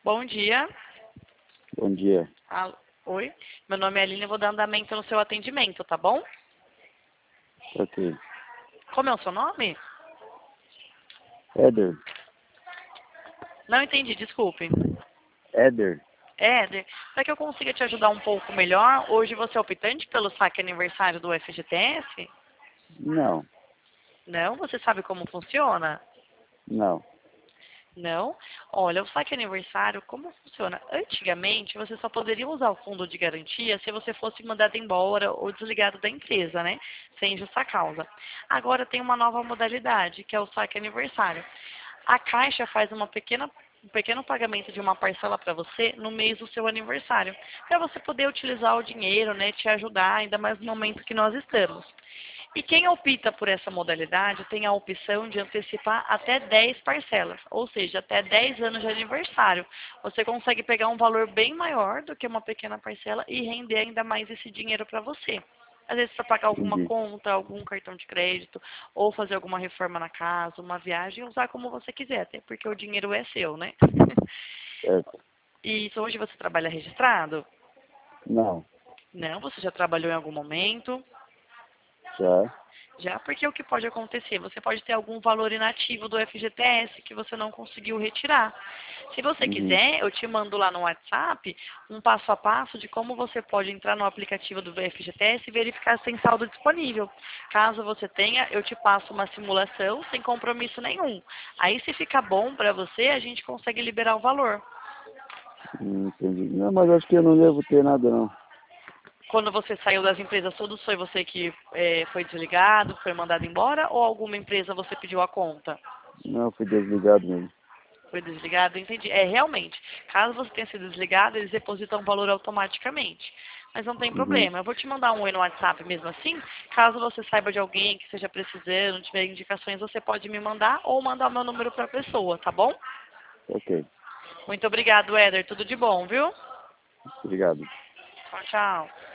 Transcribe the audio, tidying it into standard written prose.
Bom dia. Bom dia. Oi, meu nome é Aline, eu vou dar andamento no seu atendimento, tá bom? Ok. Como é o seu nome? Éder. Não entendi, desculpe. Éder. Éder, para que eu consiga te ajudar um pouco melhor, hoje você é optante pelo saque aniversário do FGTS? Não. Não? Você sabe como funciona? Não. Não? Olha, o saque aniversário, como funciona? Antigamente, você só poderia usar o fundo de garantia se você fosse mandado embora ou desligado da empresa, né? Sem justa causa. Agora tem uma nova modalidade, que é o saque aniversário. A Caixa faz um pequeno pagamento de uma parcela para você no mês do seu aniversário, para você poder utilizar o dinheiro, né, te ajudar, ainda mais no momento que nós estamos. E quem opta por essa modalidade tem a opção de antecipar até 10 parcelas, ou seja, até 10 anos de aniversário. Você consegue pegar um valor bem maior do que uma pequena parcela e render ainda mais esse dinheiro para você. Às vezes para pagar alguma Entendi. conta, algum cartão de crédito, ou fazer alguma reforma na casa, uma viagem, usar como você quiser, até porque o dinheiro é seu, né? Certo. E hoje você trabalha registrado? Não. Não, você já trabalhou em algum momento? Já. Já, porque o que pode acontecer? Você pode ter algum valor inativo do FGTS que você não conseguiu retirar. Se você Uhum. quiser, eu te mando lá no WhatsApp um passo a passo de como você pode entrar no aplicativo do FGTS e verificar se tem saldo disponível. Caso você tenha, eu te passo uma simulação sem compromisso nenhum. Aí, se ficar bom para você, a gente consegue liberar o valor. Entendi. Não, mas acho que eu não devo ter nada, não. Quando você saiu das empresas, todos foi você que foi desligado, foi mandado embora, ou alguma empresa você pediu a conta? Não, fui desligado mesmo. Foi desligado, entendi. É, realmente, caso você tenha sido desligado, eles depositam o valor automaticamente. Mas não tem Uhum. problema. Eu vou te mandar um oi no WhatsApp mesmo assim. Caso você saiba de alguém que esteja precisando, tiver indicações, você pode me mandar ou mandar meu número para a pessoa, tá bom? Ok. Muito obrigado, Éder. Tudo de bom, viu? Obrigado. Tchau, tchau.